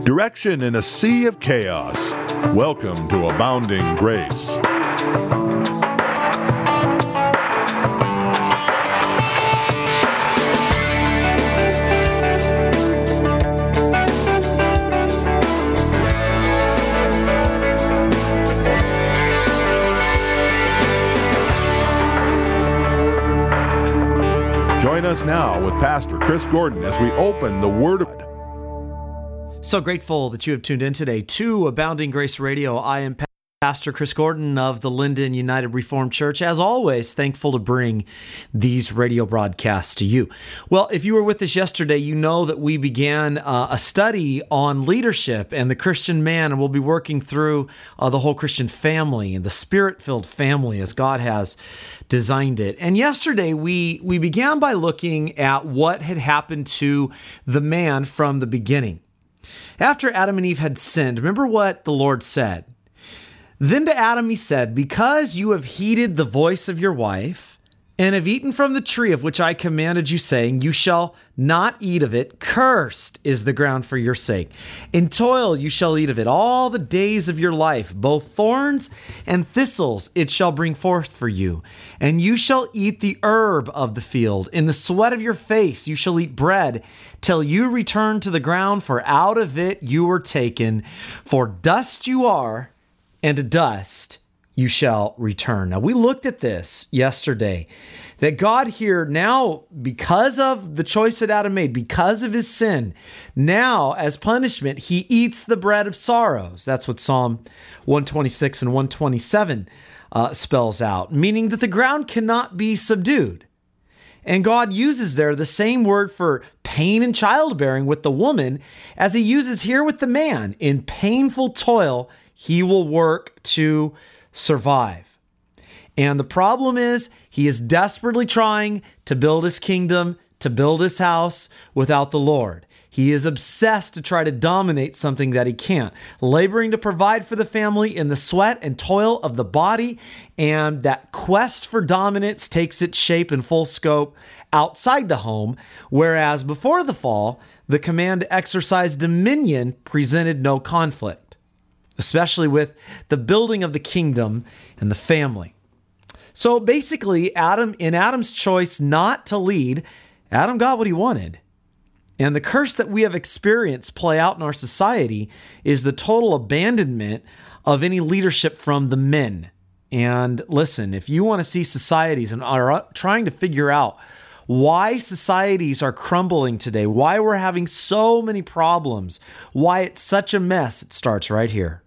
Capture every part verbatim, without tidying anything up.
Direction in a sea of chaos. Welcome to Abounding Grace. Join us now with Pastor Chris Gordon as we open the Word of God. So grateful that you have tuned in today to Abounding Grace Radio. I am Pastor Chris Gordon of the Linden United Reformed Church. As always, thankful to bring these radio broadcasts to you. Well, if you were with us yesterday, you know that we began uh, a study on leadership and the Christian man, and we'll be working through uh, the whole Christian family and the Spirit-filled family as God has designed it. And yesterday, we, we began by looking at what had happened to the man from the beginning. After Adam and Eve had sinned, remember what the Lord said. Then to Adam he said, because you have heeded the voice of your wife, and have eaten from the tree of which I commanded you, saying, you shall not eat of it, cursed is the ground for your sake. In toil you shall eat of it all the days of your life, both thorns and thistles it shall bring forth for you. And you shall eat the herb of the field. In the sweat of your face you shall eat bread, till you return to the ground, for out of it you were taken. For dust you are, and to dust you shall return. Now, we looked at this yesterday, that God here now, because of the choice that Adam made, because of his sin, now as punishment, he eats the bread of sorrows. That's what Psalm one twenty-six and one twenty-seven uh, spells out, meaning that the ground cannot be subdued. And God uses there the same word for pain and childbearing with the woman as he uses here with the man. In painful toil, he will work to survive. And the problem is, he is desperately trying to build his kingdom, to build his house without the Lord. He is obsessed to try to dominate something that he can't, laboring to provide for the family in the sweat and toil of the body. And that quest for dominance takes its shape in full scope outside the home, whereas before the fall, the command to exercise dominion presented no conflict, especially with the building of the kingdom and the family. So basically, Adam, in Adam's choice not to lead, Adam got what he wanted. And the curse that we have experienced play out in our society is the total abandonment of any leadership from the men. And listen, if you want to see societies and are trying to figure out why societies are crumbling today, why we're having so many problems, why it's such a mess, it starts right here.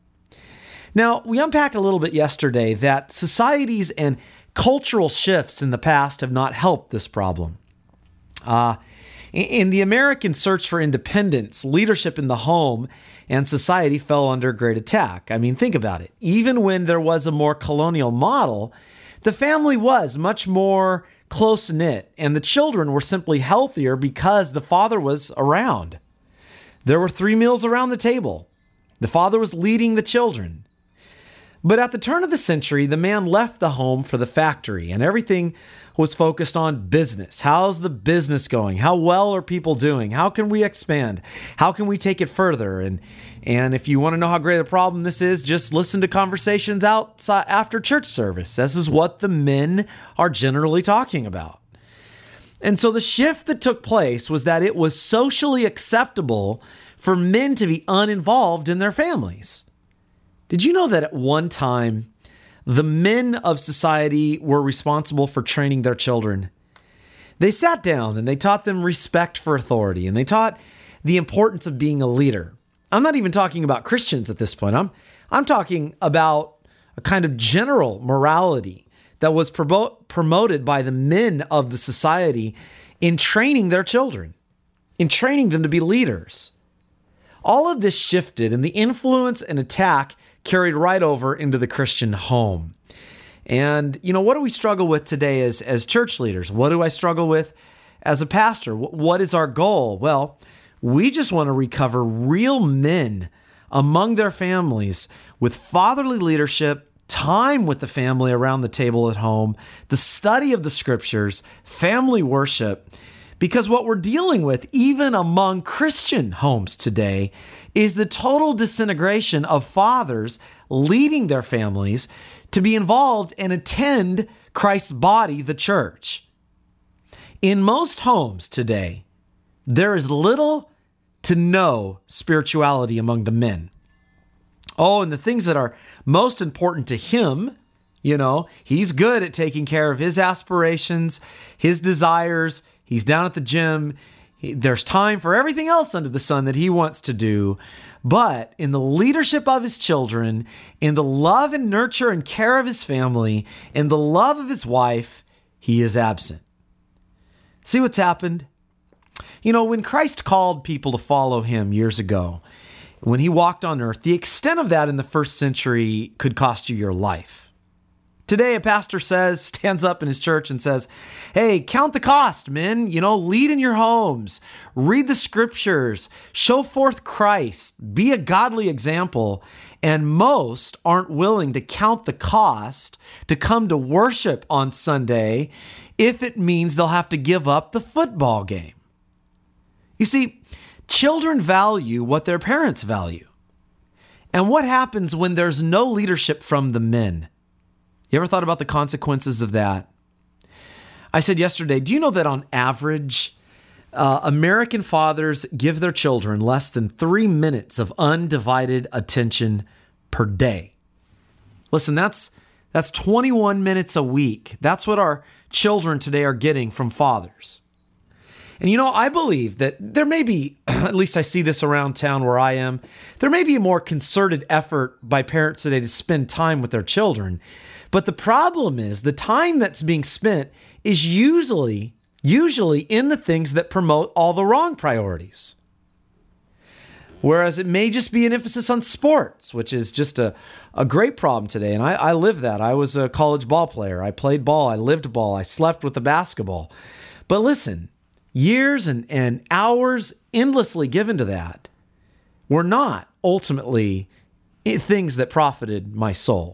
Now, we unpacked a little bit yesterday that societies and cultural shifts in the past have not helped this problem. Uh, in the American search for independence, leadership in the home and society fell under great attack. I mean, think about it. Even when there was a more colonial model, the family was much more close-knit, and the children were simply healthier because the father was around. There were three meals around the table. The father was leading the children. But at the turn of the century, the man left the home for the factory, and everything was focused on business. How's the business going? How well are people doing? How can we expand? How can we take it further? And and if you want to know how great a problem this is, just listen to conversations outside after church service. This is what the men are generally talking about. And so the shift that took place was that it was socially acceptable for men to be uninvolved in their families. Did you know that at one time, the men of society were responsible for training their children? They sat down and they taught them respect for authority, and they taught the importance of being a leader. I'm not even talking about Christians at this point. I'm, I'm talking about a kind of general morality that was promo- promoted by the men of the society in training their children, in training them to be leaders. All of this shifted, and the influence and attack carried right over into the Christian home. And, you know, what do we struggle with today as, as church leaders? What do I struggle with as a pastor? What is our goal? Well, we just want to recover real men among their families with fatherly leadership, time with the family around the table at home, the study of the scriptures, family worship, Because what we're dealing with, even among Christian homes today, is the total disintegration of fathers leading their families to be involved and attend Christ's body, the church. In most homes today, there is little to no spirituality among the men. Oh, and the things that are most important to him, you know, he's good at taking care of his aspirations, his desires. He's down at the gym. He, there's time for everything else under the sun that he wants to do. But in the leadership of his children, in the love and nurture and care of his family, in the love of his wife, he is absent. See what's happened? You know, when Christ called people to follow him years ago, when he walked on earth, the extent of that in the first century could cost you your life. Today, a pastor says, stands up in his church and says, hey, count the cost, men. You know, lead in your homes, read the scriptures, show forth Christ, be a godly example. And most aren't willing to count the cost to come to worship on Sunday if it means they'll have to give up the football game. You see, children value what their parents value. And what happens when there's no leadership from the men? You ever thought about the consequences of that? I said yesterday, do you know that on average, uh, American fathers give their children less than three minutes of undivided attention per day? Listen, that's that's twenty-one minutes a week. That's what our children today are getting from fathers. And you know, I believe that there may be, at least I see this around town where I am, there may be a more concerted effort by parents today to spend time with their children. But the problem is the time that's being spent is usually, usually in the things that promote all the wrong priorities. Whereas it may just be an emphasis on sports, which is just a, a great problem today. And I, I live that. I was a college ball player. I played ball. I lived ball. I slept with the basketball. But listen, years and, and hours endlessly given to that were not ultimately things that profited my soul.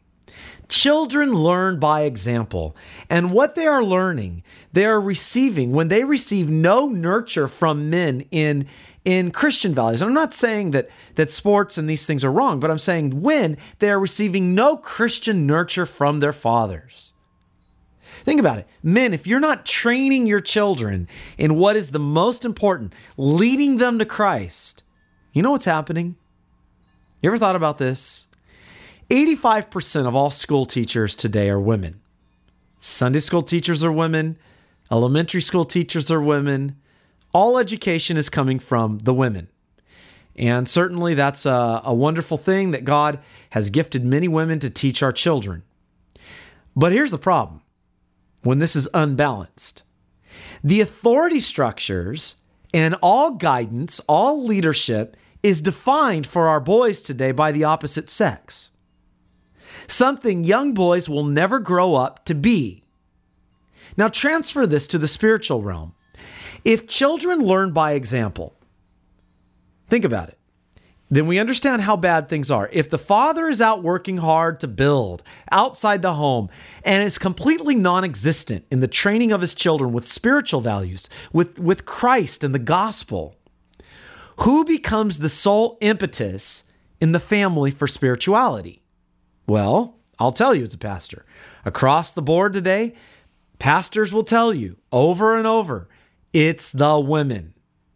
Children learn by example, and what they are learning, they are receiving when they receive no nurture from men in, in Christian values. I'm not saying that, that sports and these things are wrong, but I'm saying when they are receiving no Christian nurture from their fathers. Think about it. Men, if you're not training your children in what is the most important, leading them to Christ, you know what's happening? You ever thought about this? eighty-five percent of all school teachers today are women. Sunday school teachers are women. Elementary school teachers are women. All education is coming from the women. And certainly that's a, a wonderful thing that God has gifted many women to teach our children. But here's the problem when this is unbalanced. The authority structures and all guidance, all leadership is defined for our boys today by the opposite sex. Something young boys will never grow up to be. Now transfer this to the spiritual realm. If children learn by example, think about it, then we understand how bad things are. If the father is out working hard to build outside the home and is completely non-existent in the training of his children with spiritual values, with, with Christ and the gospel, who becomes the sole impetus in the family for spirituality? Well, I'll tell you as a pastor, across the board today, pastors will tell you over and over, it's the women.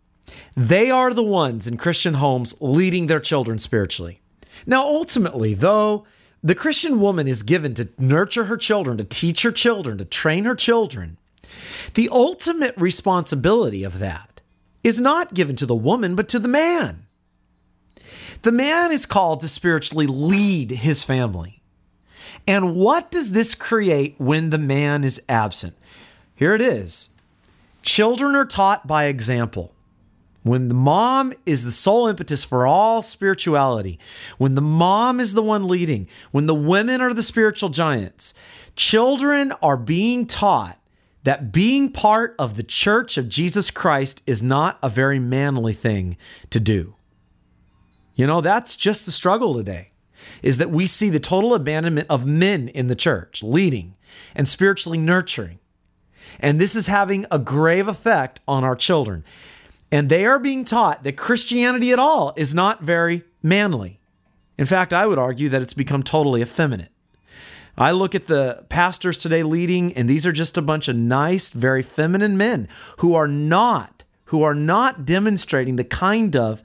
They are the ones in Christian homes leading their children spiritually. Now, ultimately, though, the Christian woman is given to nurture her children, to teach her children, to train her children. The ultimate responsibility of that is not given to the woman, but to the man. The man is called to spiritually lead his family. And what does this create when the man is absent? Here it is. Children are taught by example. When the mom is the sole impetus for all spirituality, when the mom is the one leading, when the women are the spiritual giants, children are being taught that being part of the church of Jesus Christ is not a very manly thing to do. You know, that's just the struggle today, is that we see the total abandonment of men in the church, leading and spiritually nurturing. And this is having a grave effect on our children. And they are being taught that Christianity at all is not very manly. In fact, I would argue that it's become totally effeminate. I look at the pastors today leading, and these are just a bunch of nice, very feminine men who are not, who are not demonstrating the kind of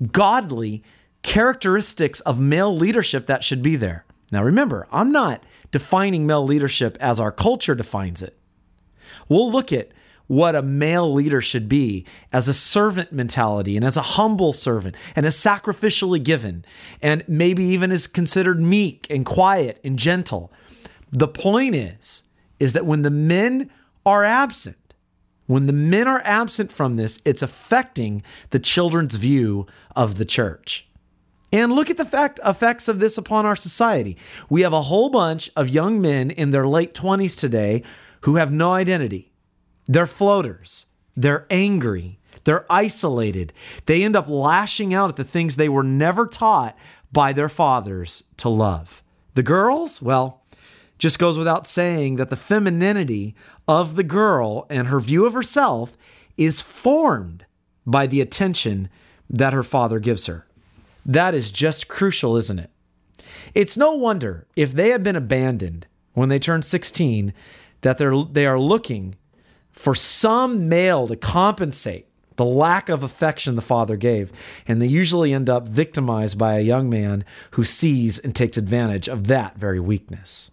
godly characteristics of male leadership that should be there. Now remember, I'm not defining male leadership as our culture defines it. We'll look at what a male leader should be as a servant mentality and as a humble servant and as sacrificially given and maybe even is considered meek and quiet and gentle. The point is, is that when the men are absent, when the men are absent from this, it's affecting the children's view of the church. And look at the fact effects of this upon our society. We have a whole bunch of young men in their late twenties today who have no identity. They're floaters. They're angry. They're isolated. They end up lashing out at the things they were never taught by their fathers to love. The girls, well, just goes without saying that the femininity of the girl and her view of herself is formed by the attention that her father gives her. That is just crucial, isn't it? It's no wonder if they have been abandoned when they turn sixteen that they're they are looking for some male to compensate the lack of affection the father gave, and they usually end up victimized by a young man who sees and takes advantage of that very weakness.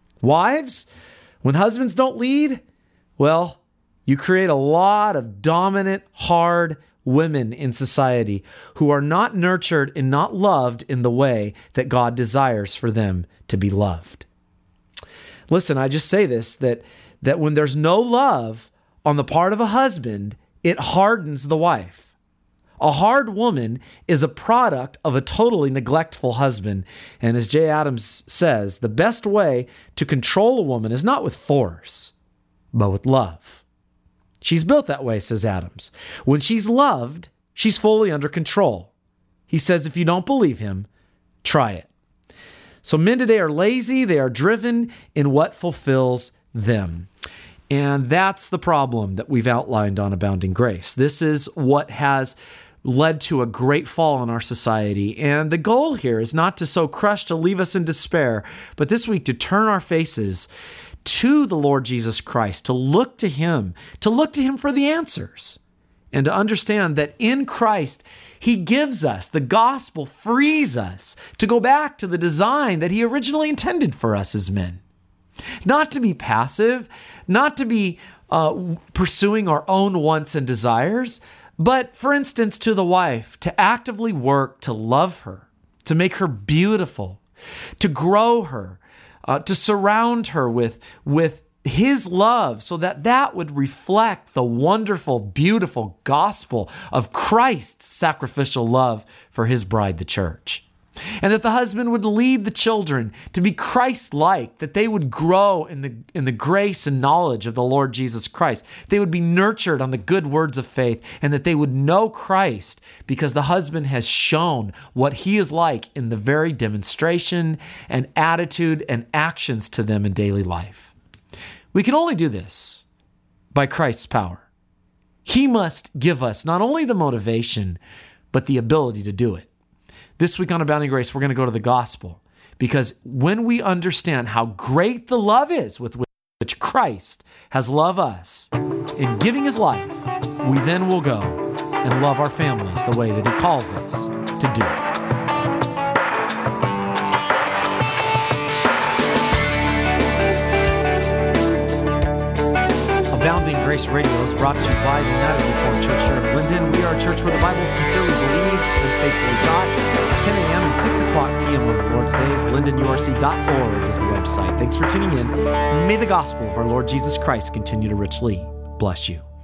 Wives, when husbands don't lead, well, you create a lot of dominant, hard women in society who are not nurtured and not loved in the way that God desires for them to be loved. Listen, I just say this, that, that when there's no love on the part of a husband, it hardens the wife. A hard woman is a product of a totally neglectful husband. And as Jay Adams says, the best way to control a woman is not with force, but with love. She's built that way, says Adams. When she's loved, she's fully under control. He says, if you don't believe him, try it. So men today are lazy. They are driven in what fulfills them. And that's the problem that we've outlined on Abounding Grace. This is what has led to a great fall in our society. And the goal here is not to so crush to leave us in despair, but this week to turn our faces to the Lord Jesus Christ, to look to him, to look to him for the answers, and to understand that in Christ, he gives us, the gospel frees us to go back to the design that he originally intended for us as men. Not to be passive, not to be uh, pursuing our own wants and desires, but for instance, to the wife, to actively work to love her, to make her beautiful, to grow her, uh, to surround her with, with his love so that that would reflect the wonderful, beautiful gospel of Christ's sacrificial love for his bride, the church. And that the husband would lead the children to be Christ-like, that they would grow in the, in the grace and knowledge of the Lord Jesus Christ. They would be nurtured on the good words of faith, and that they would know Christ because the husband has shown what he is like in the very demonstration and attitude and actions to them in daily life. We can only do this by Christ's power. He must give us not only the motivation, but the ability to do it. This week on Abounding Grace, we're going to go to the gospel, because when we understand how great the love is with which Christ has loved us in giving his life, we then will go and love our families the way that he calls us to do. Abounding Grace Radio is brought to you by the United Reformed Church here in Linden. We are a church where the Bible is sincerely believed and faithfully taught. ten a.m. and six o'clock p.m. on the Lord's days. linden u r c dot org is the website. Thanks for tuning in. May the gospel of our Lord Jesus Christ continue to richly bless you.